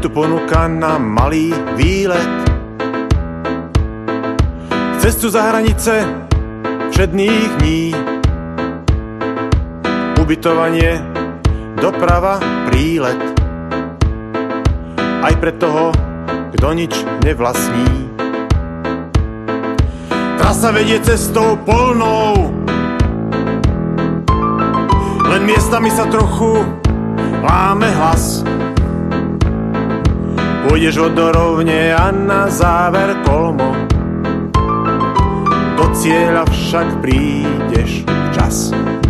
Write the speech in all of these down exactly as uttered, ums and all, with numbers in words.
tu ponuka na malý výlet. Cestu za hranice všedných dní. Ubytovanie, doprava, prílet. Aj pre toho, kto nič nevlastní. Trasa vedie cestou polnou, len miestami sa trochu láme hlas. Pôjdeš vodorovne a na záver kolmo. Do cieľa však prídeš včas.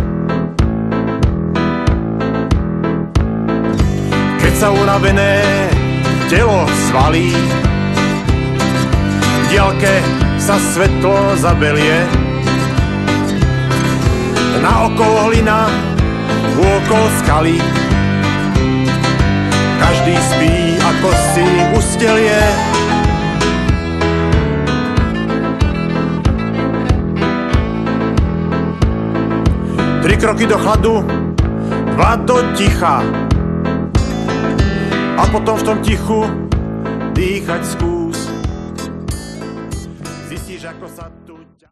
Keď sa unavené telo svalí, v diaľke sa svetlo zabelie. Na okolo hlina, okolo skaly. Každý spí, ako si ustelie. Tri kroky do chladu, dva do ticha. A potom v tom tichu dýchať skús.